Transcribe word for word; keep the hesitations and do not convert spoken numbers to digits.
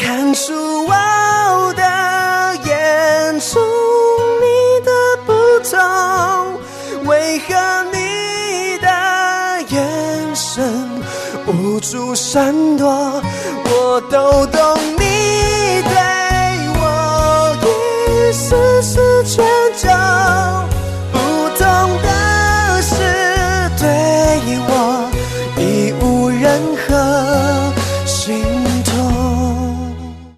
看出我的眼中你的不同，为何你的眼神无助闪躲，我都懂。